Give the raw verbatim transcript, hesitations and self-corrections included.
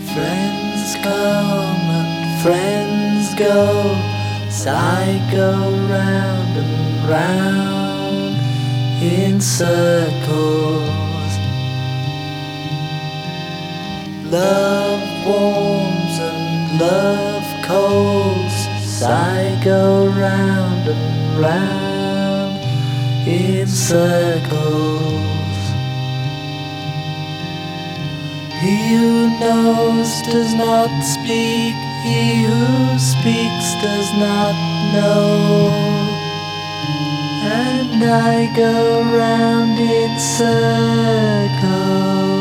Friends come and friends go, as I go round and round in circles. Love warms and love colds, as I go round and round in circles. He who knows does not speak, he who speaks does not know. And I go round in circles.